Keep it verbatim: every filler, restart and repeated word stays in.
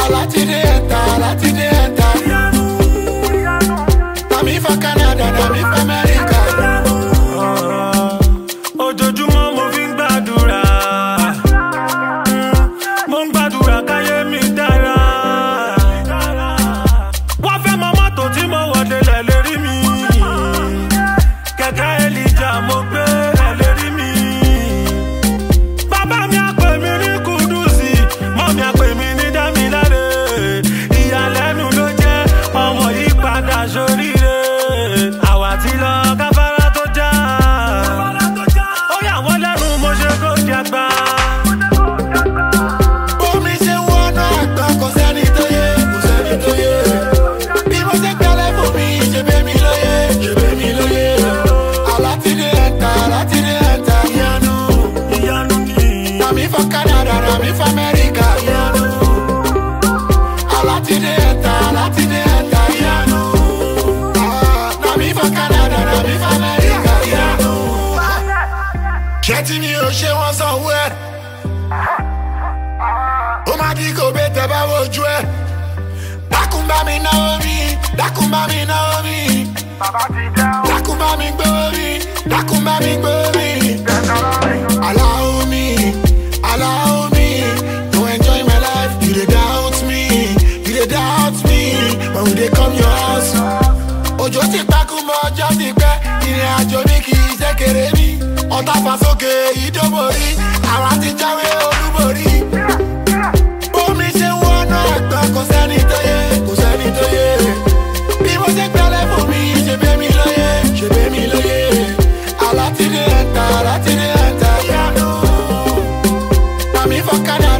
Alatide enter, Alatide enter. Na me for Canada, na me for America. Ojoojúmọ́ mo fi ń gbàdúrà, mo ń gbàdúrà káyé mi dára. Wọ́n fẹ́ mọ mọ́tò tí mo wọ̀ délẹ̀ lérí mi. Kẹ̀kẹ́ Èlíjà mo gbé ẹ̀ lérí mi. Bàbá mi á pè mí ní Kúdùsì, mọ́ mi á pè mí ní Dámiláre. Ìyàlẹ́nu ló jẹ́ ọmọ yìí padà sóríire. Àwa ti lọ káfárá tó já. Ó yà wọ́n lẹ́nu mo ṣe kó di àgbà. Omi ṣe wọnú àgbà kò sẹ́ni tó yé, kò sẹ́ni tó yé. Bí mo ṣe gbẹ́lẹ̀ fún mi, ṣe bẹ́ mi lóye, ṣe bẹ́ mi lóye. Alatide enter, Alatide enter. Ìyanu, Ìyanu ni. na me for Canada, na me for America. Ìyanu, Alatide enter, Alatide enter. Ìyanu, ah, na me for Canada, na me for America. Ìyanu. Ṣé tí mi ò ṣe wọ́n sanwó ẹ̀? Ó máa di kò bẹ́ẹ̀ tẹ́ bá wojú ẹ̀. Dákun bá mi náwó mi, dákun bá mi náwó mi. Dákun bá mi gbówó mi, dákun bá mi gbówó mi. Allow me, allow me to enjoy my life. You dey doubt me, you dey doubt me when we dey come your house. Òjò ti pákó mọ́ ọjọ́ ti pẹ́, ìrìn àjò mi kì í ṣe kéré mi. Ọ̀tá fà sókè ìdóborí, àwa ti jáwé olúborí. Omi ṣe wọnú àgbà kò sẹ́ni tó yé, kò sẹ́ni tó yé. Bí mo ṣe gbẹ́lẹ̀ fún mi, ṣe bẹ́ mi lóye, ṣe bẹ́ mi lóye. Alatide enter, Alatide enter. Ìyanu, na me for Canada.